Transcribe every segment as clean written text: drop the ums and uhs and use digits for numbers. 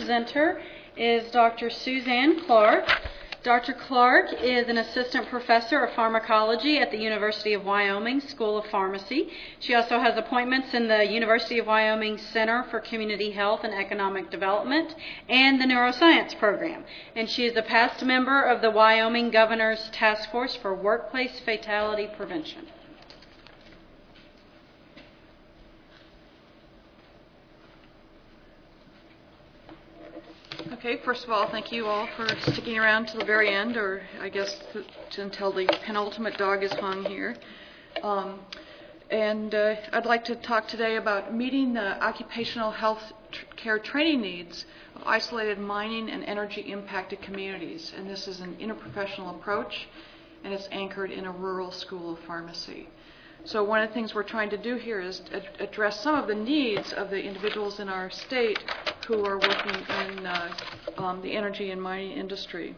presenter is Dr. Suzanne Clark. Dr. Clark is an assistant professor of pharmacology at the University of Wyoming School of Pharmacy. She also has appointments in the University of Wyoming Center for Community Health and Economic Development and the Neuroscience Program. And she is a past member of the Wyoming Governor's Task Force for Workplace Fatality Prevention. Okay, first of all, thank you all for sticking around to the very end, or I guess until the penultimate dog is hung here. I'd like to talk today about meeting the occupational health care training needs of isolated mining and energy impacted communities. And this is an interprofessional approach, and it's anchored in a rural school of pharmacy. So one of the things we're trying to do here is address some of the needs of the individuals in our state who are working in the energy and mining industry.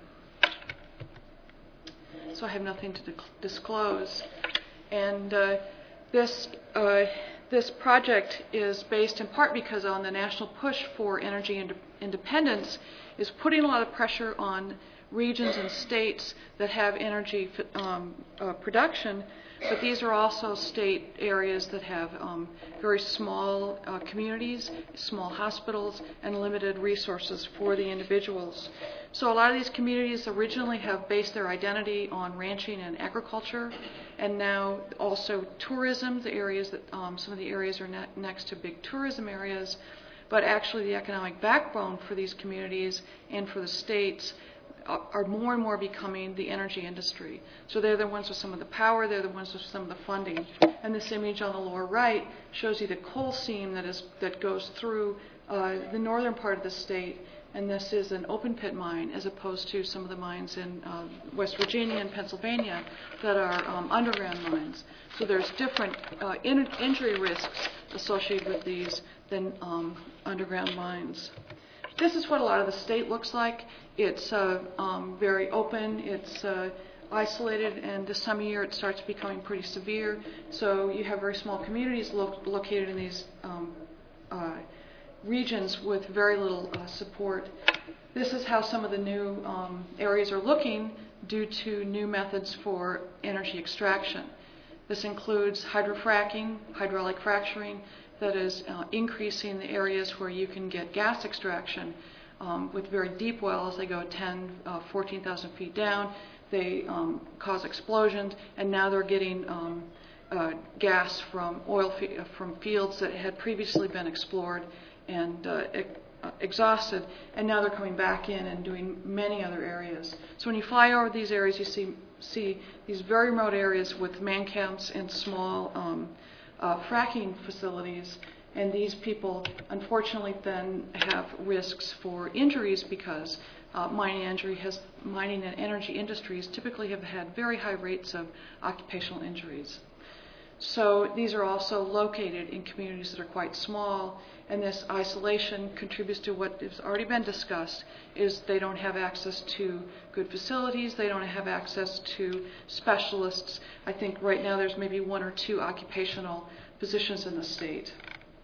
So I have nothing to disclose. And this project is based in part because on the national push for energy independence is putting a lot of pressure on regions and states that have energy production. But these are also state areas that have very small communities, small hospitals, and limited resources for the individuals. So a lot of these communities originally have based their identity on ranching and agriculture, and now also tourism. The areas that some of the areas are next to big tourism areas, but actually the economic backbone for these communities and for the states are more and more becoming the energy industry. So they're the ones with some of the power, they're the ones with some of the funding. And this image on the lower right shows you the coal seam that goes through the northern part of the state, and this is an open pit mine as opposed to some of the mines in West Virginia and Pennsylvania that are underground mines. So there's different injury risks associated with these than underground mines. This is what a lot of the state looks like. It's very open, it's isolated, and this time of year it starts becoming pretty severe. So you have very small communities located in these regions with very little support. This is how some of the new areas are looking due to new methods for energy extraction. This includes hydrofracking, hydraulic fracturing, that is increasing the areas where you can get gas extraction with very deep wells. They go 10, 14,000 feet down. They cause explosions, and now they're getting gas from from fields that had previously been explored and exhausted, and now they're coming back in and doing many other areas. So when you fly over these areas, you see these very remote areas with man camps and small fracking facilities, and these people unfortunately then have risks for injuries because mining and energy industries typically have had very high rates of occupational injuries. So these are also located in communities that are quite small, and this isolation contributes to what has already been discussed, is they don't have access to good facilities, they don't have access to specialists. I think right now there's maybe 1 or 2 occupational positions in the state.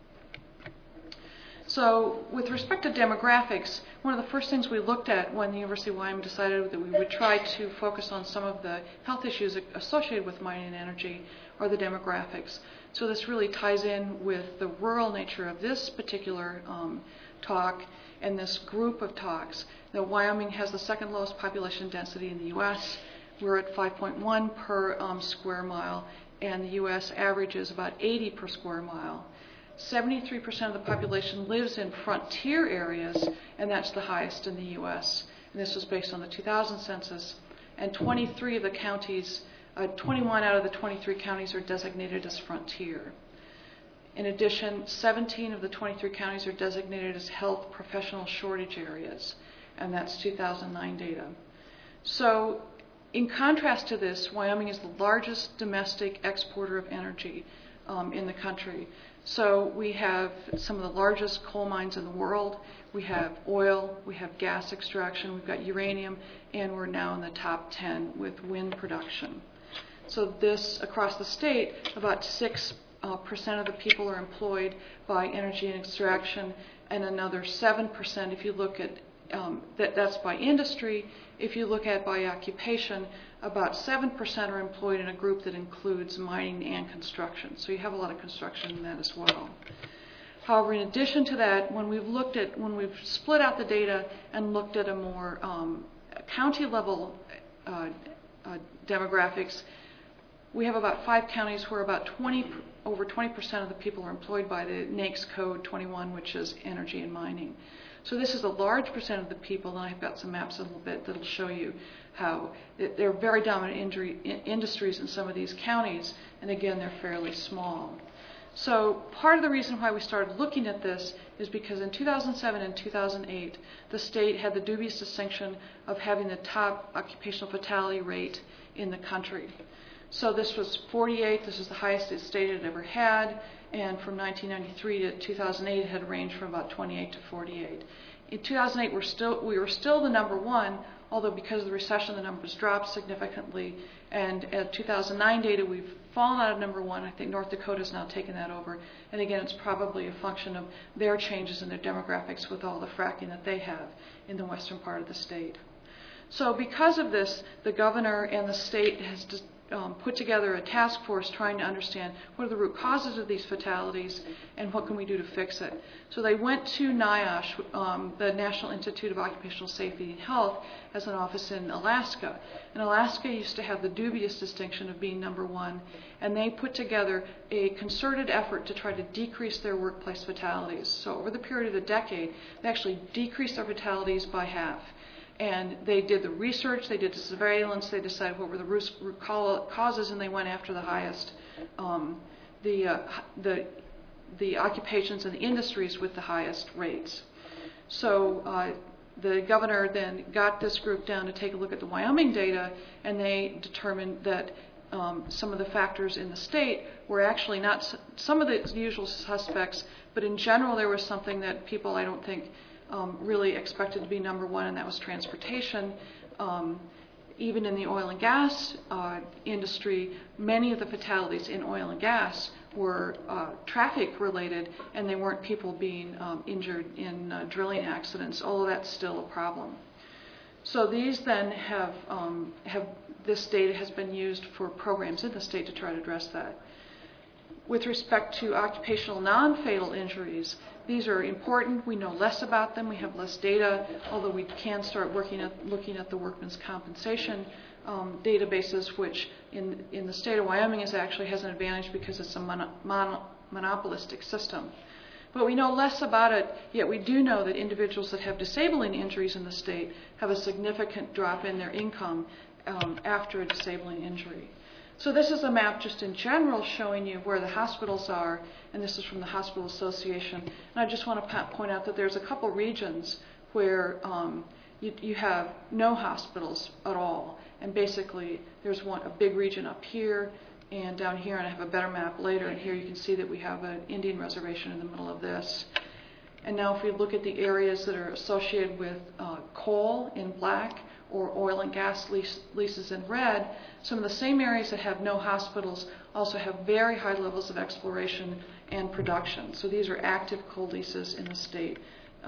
So with respect to demographics, one of the first things we looked at when the University of Wyoming decided that we would try to focus on some of the health issues associated with mining and energy are the demographics. So this really ties in with the rural nature of this particular talk and this group of talks. Now, Wyoming has the second lowest population density in the U.S. We're at 5.1 per square mile, and the U.S. average is about 80 per square mile. 73% of the population lives in frontier areas, and that's the highest in the U.S. And this was based on the 2000 census. And 23 of the counties, 21 out of the 23 counties are designated as frontier. In addition, 17 of the 23 counties are designated as health professional shortage areas, and that's 2009 data. So in contrast to this, Wyoming is the largest domestic exporter of energy in the country. So we have some of the largest coal mines in the world. We have oil, we have gas extraction, we've got uranium, and we're now in the top 10 with wind production. So this, across the state, about 6% of the people are employed by energy and extraction, and another 7% if you look at that's by industry. If you look at by occupation, about 7% are employed in a group that includes mining and construction. So you have a lot of construction in that as well. However, in addition to that, when we've split out the data and looked at a more county level demographics, we have about 5 counties where about over 20% of the people are employed by the NAICS Code 21, which is energy and mining. So this is a large percent of the people, and I've got some maps in a little bit that'll show you how they're very dominant industries in some of these counties, and again, they're fairly small. So part of the reason why we started looking at this is because in 2007 and 2008, the state had the dubious distinction of having the top occupational fatality rate in the country. So this was 48, this is the highest the state had ever had, and from 1993 to 2008 it had ranged from about 28 to 48. In 2008 we were still the number one, although because of the recession the numbers dropped significantly, and at 2009 data we've fallen out of number one. I think North Dakota has now taken that over, and again it's probably a function of their changes in their demographics with all the fracking that they have in the western part of the state. So because of this, the governor and the state has just put together a task force trying to understand what are the root causes of these fatalities and what can we do to fix it. So they went to NIOSH, the National Institute of Occupational Safety and Health, as an office in Alaska. And Alaska used to have the dubious distinction of being number one, and they put together a concerted effort to try to decrease their workplace fatalities. So over the period of a decade, they actually decreased their fatalities by half. And they did the research, they did the surveillance, they decided what were the root causes, and they went after the highest, the occupations and the industries with the highest rates. So the governor then got this group down to take a look at the Wyoming data, and they determined that some of the factors in the state were actually not some of the usual suspects, but in general there was something that people, I don't think, really expected to be number one, and that was transportation. Even in the oil and gas industry, many of the fatalities in oil and gas were traffic related, and they weren't people being injured in drilling accidents, although that's still a problem. So these then this data has been used for programs in the state to try to address that. With respect to occupational non-fatal injuries, these are important. We know less about them. We have less data, although we can start looking at the workman's compensation databases, which in the state of Wyoming actually has an advantage because it's a monopolistic system. But we know less about it, yet we do know that individuals that have disabling injuries in the state have a significant drop in their income after a disabling injury. So this is a map just in general showing you where the hospitals are, and this is from the Hospital Association. And I just want to point out that there's a couple regions where you have no hospitals at all. And basically there's a big region up here and down here, and I have a better map later, and here you can see that we have an Indian reservation in the middle of this. And now if we look at the areas that are associated with coal in black, or oil and gas leases in red, some of the same areas that have no hospitals also have very high levels of exploration and production. So these are active coal leases in the state.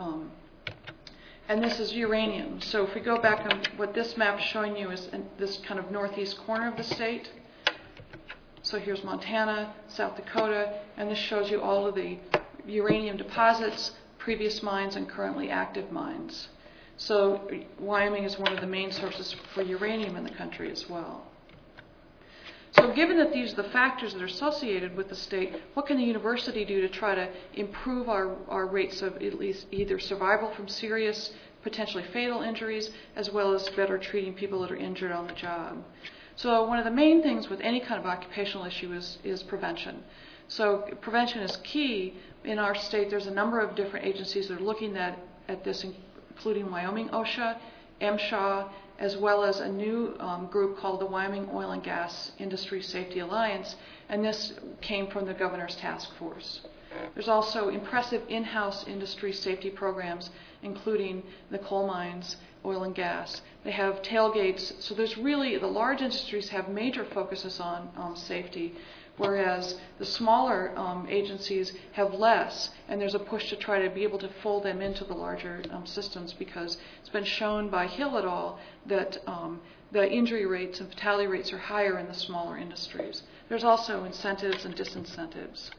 And this is uranium. So if we go back on what this map is showing you is in this kind of northeast corner of the state. So here's Montana, South Dakota, and this shows you all of the uranium deposits, previous mines, and currently active mines. So Wyoming is one of the main sources for uranium in the country as well. So given that these are the factors that are associated with the state, what can the university do to try to improve our rates of at least either survival from serious, potentially fatal injuries, as well as better treating people that are injured on the job? So one of the main things with any kind of occupational issue is prevention. So prevention is key. In our state, there's a number of different agencies that are looking at this, including Wyoming OSHA, MSHA, as well as a new group called the Wyoming Oil and Gas Industry Safety Alliance, and this came from the governor's task force. There's also impressive in-house industry safety programs, including the coal mines, oil and gas. They have tailgates, so there's really, the large industries have major focuses on safety, whereas the smaller agencies have less, and there's a push to try to be able to fold them into the larger systems, because it's been shown by Hill et al. That the injury rates and fatality rates are higher in the smaller industries. There's also incentives and disincentives.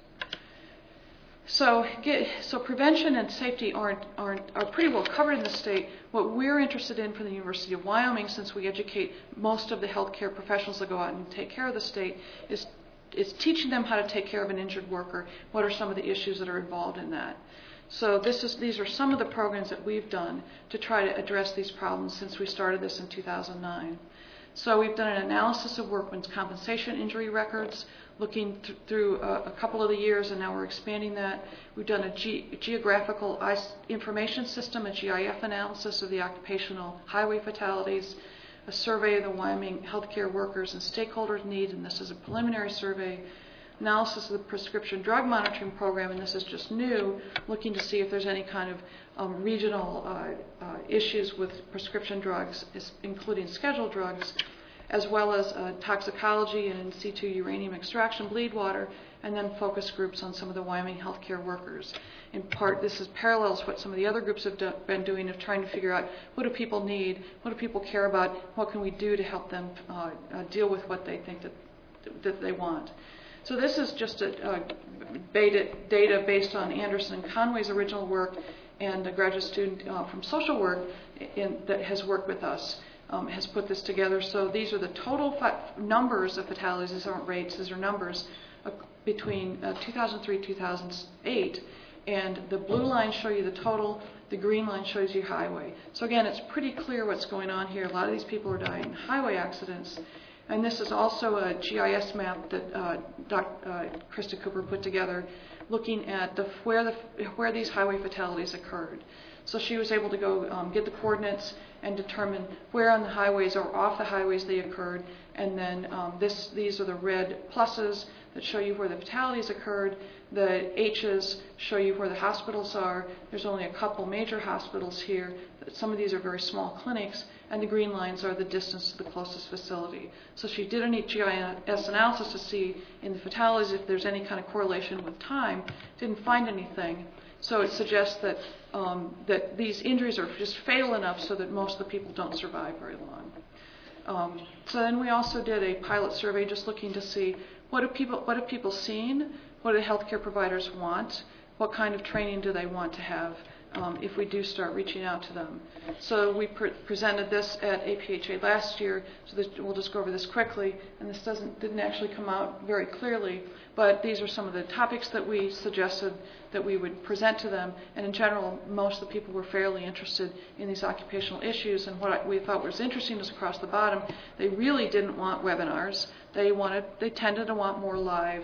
So prevention and safety are pretty well covered in the state. What we're interested in for the University of Wyoming, since we educate most of the healthcare professionals that go out and take care of the state, is teaching them how to take care of an injured worker. What are some of the issues that are involved in that? So these are some of the programs that we've done to try to address these problems since we started this in 2009. So we've done an analysis of workmen's compensation injury records, looking through a couple of the years, and now we're expanding that. We've done a geographical information system, a GIF analysis of the occupational highway fatalities, a survey of the Wyoming healthcare workers and stakeholders' needs, and this is a preliminary survey. Analysis of the prescription drug monitoring program, and this is just new, looking to see if there's any kind of regional issues with prescription drugs, including scheduled drugs, as well as toxicology and in situ uranium extraction, bleed water, and then focus groups on some of the Wyoming healthcare workers. In part, this is parallels what some of the other groups have been doing, of trying to figure out what do people need, what do people care about, what can we do to help them deal with what they think that they want. So this is just a data based on Anderson and Conway's original work, and a graduate student from social work that has worked with us has put this together. So these are the total numbers of fatalities. These aren't rates, these are numbers between 2003 2008. And the blue lines show you the total, the green line shows you highway. So again, it's pretty clear what's going on here. A lot of these people are dying in highway accidents. And this is also a GIS map that Krista Cooper put together, looking at where these highway fatalities occurred. So she was able to go get the coordinates and determine where on the highways or off the highways they occurred. And then these are the red pluses that show you where the fatalities occurred. The H's show you where the hospitals are. There's only a couple major hospitals here. Some of these are very small clinics. And the green lines are the distance to the closest facility. So she did a GIS analysis to see in the fatalities if there's any kind of correlation with time. Didn't find anything. So it suggests that that these injuries are just fatal enough so that most of the people don't survive very long. So then we also did a pilot survey just looking to see what have people seen, what do healthcare providers want, what kind of training do they want to have if we do start reaching out to them. So we presented this at APHA last year, so we'll just go over this quickly, and this didn't actually come out very clearly, but these are some of the topics that we suggested that we would present to them, and in general, most of the people were fairly interested in these occupational issues, and what we thought was interesting is across the bottom, they really didn't want webinars. They tended to want more live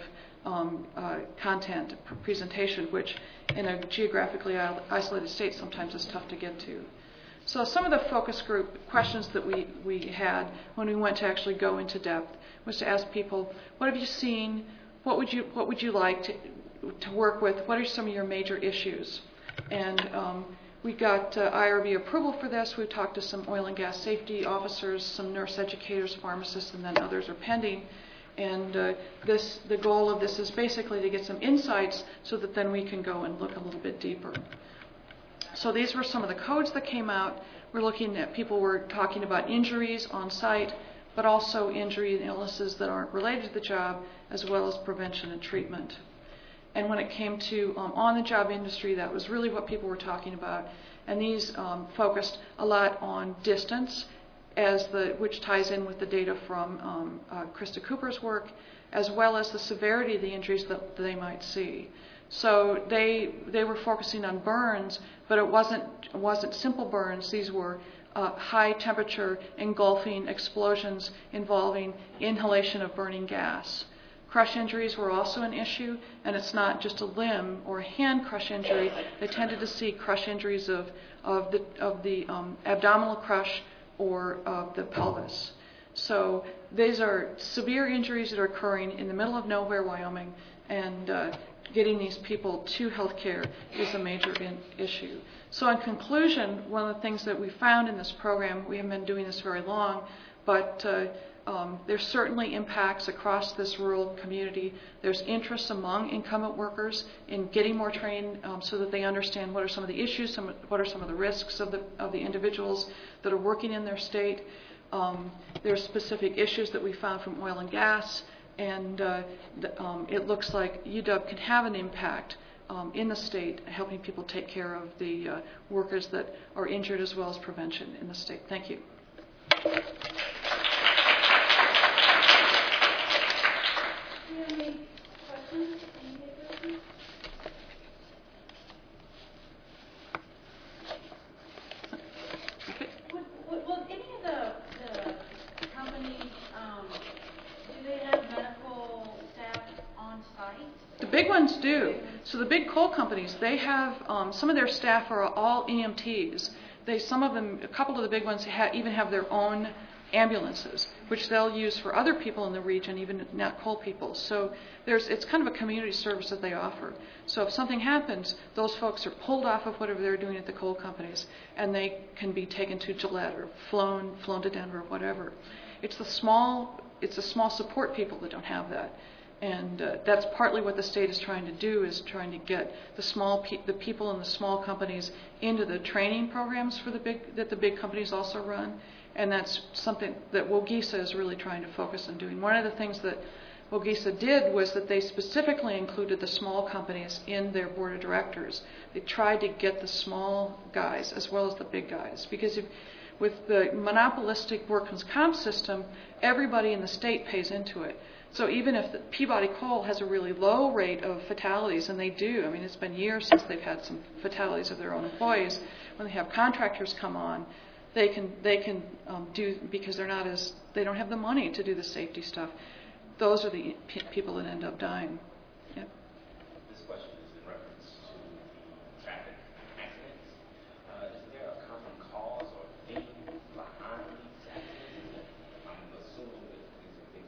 content presentation, which in a geographically isolated state sometimes is tough to get to. So some of the focus group questions that we had when we went to actually go into depth was to ask people, what have you seen? What would you like to work with? What are some of your major issues? And we got IRB approval for this. We've talked to some oil and gas safety officers, some nurse educators, pharmacists, and then others are pending. And the goal of this is basically to get some insights so that then we can go and look a little bit deeper. So these were some of the codes that came out. We're looking at people were talking about injuries on site, but also injury and illnesses that aren't related to the job, as well as prevention and treatment. And when it came to on-the-job industry, that was really what people were talking about. And these focused a lot on distance, which ties in with the data from Krista Cooper's work, as well as the severity of the injuries that they might see. So they were focusing on burns, but it wasn't simple burns. These were high temperature engulfing explosions involving inhalation of burning gas. Crush injuries were also an issue, and it's not just a limb or a hand crush injury. They tended to see crush injuries of the abdominal crush or of the pelvis. So these are severe injuries that are occurring in the middle of nowhere, Wyoming, and getting these people to health care is a major issue. So in conclusion, one of the things that we found in this program, we haven't been doing this very long, but There's certainly impacts across this rural community. There's interest among incumbent workers in getting more trained so that they understand what are some of the issues, what are some of the risks of the individuals that are working in their state. There's specific issues that we found from oil and gas, and it looks like UW can have an impact in the state, helping people take care of the workers that are injured as well as prevention in the state. Thank you. So the big coal companies, they have some of their staff are all EMTs. A couple of the big ones even have their own ambulances, which they'll use for other people in the region, even not coal people. So it's kind of a community service that they offer. So if something happens, those folks are pulled off of whatever they're doing at the coal companies, and they can be taken to Gillette or flown to Denver, whatever. It's the small support people that don't have that. And that's partly what the state is trying to do, is trying to get the people in the small companies into the training programs that the big companies also run. And that's something that WOGISA is really trying to focus on doing. One of the things that WOGISA did was that they specifically included the small companies in their board of directors. They tried to get the small guys as well as the big guys, because with the monopolistic workers' comp system, everybody in the state pays into it. So even if Peabody Coal has a really low rate of fatalities, and they do, I mean, it's been years since they've had some fatalities of their own employees, when they have contractors come on, they can do, because they don't have the money to do the safety stuff. Those are the people that end up dying. Yep. This question is in reference to traffic accidents. Is there a common cause or theme behind these accidents? I'm assuming that there's a big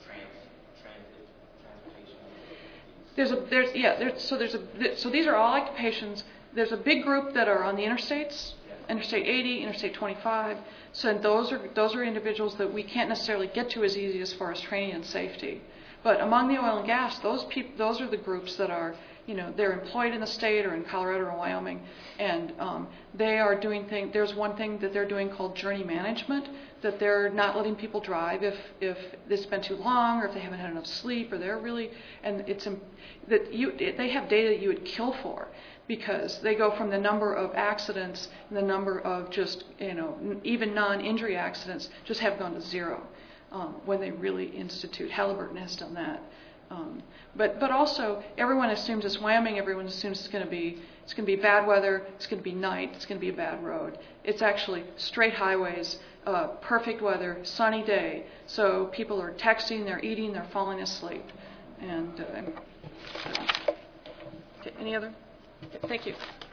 transportation. So these are all occupations. There's a big group that are on the interstates, Interstate 80, Interstate 25. So those are individuals that we can't necessarily get to as easy as far as training and safety. But among the oil and gas, those are the groups that are, they're employed in the state or in Colorado or Wyoming, and they are doing things. There's one thing that they're doing called journey management, that they're not letting people drive if it's been too long or if they haven't had enough sleep, or they're really, and they have data that you would kill for, because they go from the number of accidents and the number of just, even non-injury accidents just have gone to zero when they really institute. Halliburton has done that. But also, everyone assumes it's Wyoming. Everyone assumes it's going to be bad weather. It's going to be night. It's going to be a bad road. It's actually straight highways, perfect weather, sunny day. So people are texting, they're eating, they're falling asleep. And okay, any other? Okay, thank you.